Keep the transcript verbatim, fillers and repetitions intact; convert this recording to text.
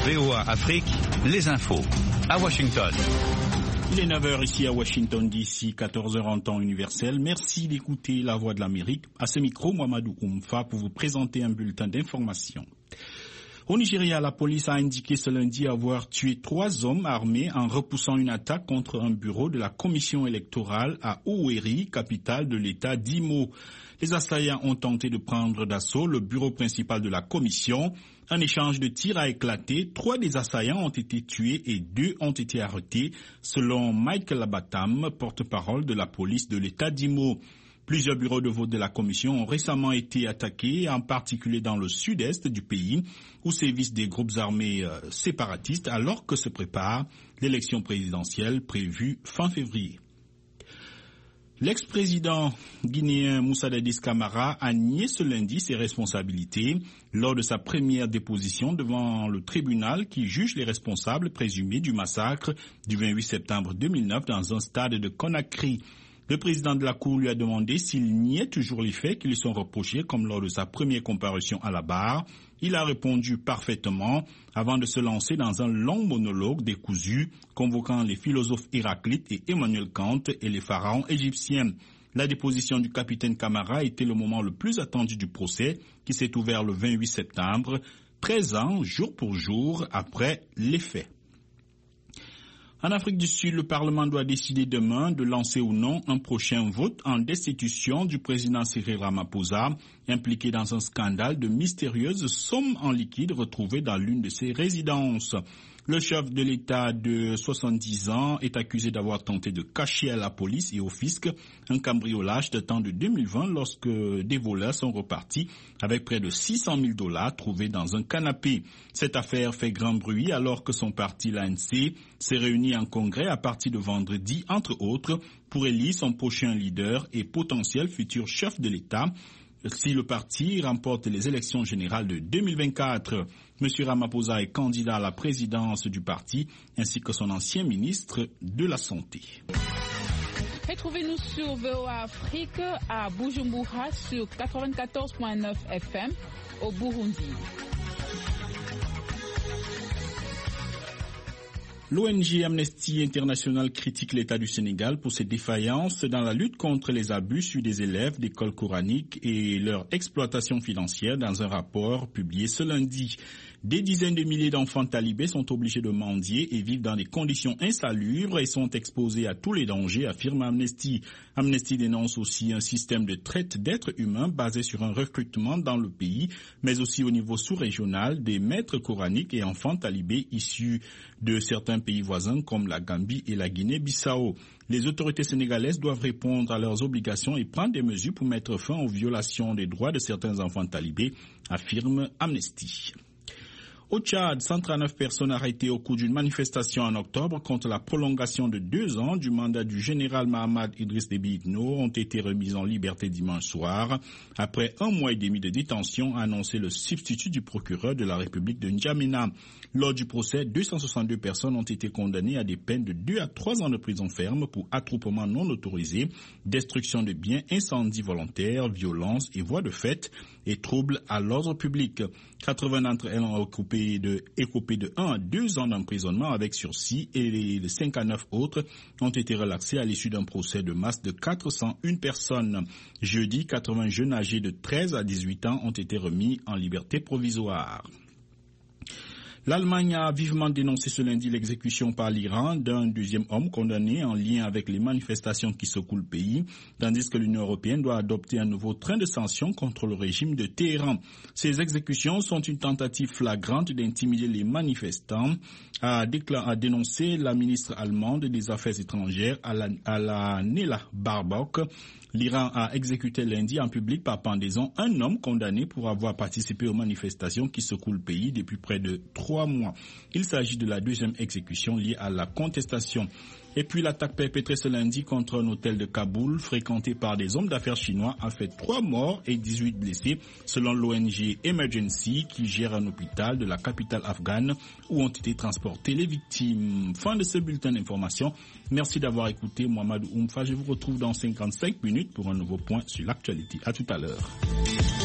V O A Afrique, les infos. À Washington. Il est neuf heures ici à Washington D C, quatorze heures en temps universel. Merci d'écouter La Voix de l'Amérique. À ce micro, Mohamedou Oumfa pour vous présenter un bulletin d'information. Au Nigeria, la police a indiqué ce lundi avoir tué trois hommes armés en repoussant une attaque contre un bureau de la commission électorale à Owerri, capitale de l'État d'Imo. Les assaillants ont tenté de prendre d'assaut le bureau principal de la commission. Un échange de tirs a éclaté. Trois des assaillants ont été tués et deux ont été arrêtés, selon Michael Abatam, porte-parole de la police de l'État d'Imo. Plusieurs bureaux de vote de la commission ont récemment été attaqués, en particulier dans le sud-est du pays, où sévissent des groupes armés euh, séparatistes, alors que se prépare l'élection présidentielle prévue fin février. L'ex-président guinéen Moussa Dadis Camara a nié ce lundi ses responsabilités lors de sa première déposition devant le tribunal qui juge les responsables présumés du massacre du vingt-huit septembre deux mille neuf dans un stade de Conakry. Le président de la Cour lui a demandé s'il niait toujours les faits qui lui sont reprochés comme lors de sa première comparution à la barre. Il a répondu parfaitement avant de se lancer dans un long monologue décousu convoquant les philosophes Héraclite et Emmanuel Kant et les pharaons égyptiens. La déposition du capitaine Camara était le moment le plus attendu du procès qui s'est ouvert le vingt-huit septembre, treize ans jour pour jour après les faits. En Afrique du Sud, le Parlement doit décider demain de lancer ou non un prochain vote en destitution du président Cyril Ramaphosa, impliqué dans un scandale de mystérieuses sommes en liquide retrouvées dans l'une de ses résidences. Le chef de l'État de soixante-dix ans est accusé d'avoir tenté de cacher à la police et au fisc un cambriolage datant de deux mille vingt lorsque des voleurs sont repartis avec près de six cent mille dollars trouvés dans un canapé. Cette affaire fait grand bruit alors que son parti, l'A N C, s'est réuni en congrès à partir de vendredi, entre autres, pour élire son prochain leader et potentiel futur chef de l'État si le parti remporte les élections générales de deux mille vingt-quatre. M. Ramaphosa est candidat à la présidence du parti, ainsi que son ancien ministre de la Santé. Retrouvez-nous sur V O A Afrique à Bujumbura sur quatre-vingt-quatorze virgule neuf F M au Burundi. L'O N G Amnesty International critique l'État du Sénégal pour ses défaillances dans la lutte contre les abus sur des élèves d'écoles coraniques et leur exploitation financière dans un rapport publié ce lundi. Des dizaines de milliers d'enfants talibés sont obligés de mendier et vivent dans des conditions insalubres et sont exposés à tous les dangers, affirme Amnesty. Amnesty dénonce aussi un système de traite d'êtres humains basé sur un recrutement dans le pays, mais aussi au niveau sous-régional des maîtres coraniques et enfants talibés issus de certains pays voisins comme la Gambie et la Guinée-Bissau. Les autorités sénégalaises doivent répondre à leurs obligations et prendre des mesures pour mettre fin aux violations des droits de certains enfants talibés, affirme Amnesty. Au Tchad, cent trente-neuf personnes arrêtées au cours d'une manifestation en octobre contre la prolongation de deux ans du mandat du général Mahamad Idriss Déby Itno ont été remises en liberté dimanche soir, après un mois et demi de détention, a annoncé le substitut du procureur de la République de N'Djamena. Lors du procès, deux cent soixante-deux personnes ont été condamnées à des peines de deux à trois ans de prison ferme pour attroupement non autorisé, destruction de biens, incendie volontaire, violence et voies de fait et troubles à l'ordre public. quatre-vingts d'entre elles ont occupé de, écopé de un à deux ans d'emprisonnement avec sursis et les cinquante-neuf autres ont été relaxés à l'issue d'un procès de masse de quatre cent une personnes. Jeudi, quatre-vingts jeunes âgés de treize à dix-huit ans ont été remis en liberté provisoire. L'Allemagne a vivement dénoncé ce lundi l'exécution par l'Iran d'un deuxième homme condamné en lien avec les manifestations qui secouent le pays, tandis que l'Union européenne doit adopter un nouveau train de sanctions contre le régime de Téhéran. Ces exécutions sont une tentative flagrante d'intimider les manifestants, a, déclaré, a dénoncé la ministre allemande des Affaires étrangères, Annalena Baerbock. L'Iran a exécuté lundi en public par pendaison un homme condamné pour avoir participé aux manifestations qui secouent le pays depuis près de trois mois. Il s'agit de la deuxième exécution liée à la contestation. Et puis l'attaque perpétrée ce lundi contre un hôtel de Kaboul fréquenté par des hommes d'affaires chinois a fait trois morts et dix-huit blessés selon l'O N G Emergency qui gère un hôpital de la capitale afghane où ont été transportées les victimes. Fin de ce bulletin d'information. Merci d'avoir écouté Mohamedou Oumfa. Je vous retrouve dans cinquante-cinq minutes pour un nouveau point sur l'actualité. À tout à l'heure.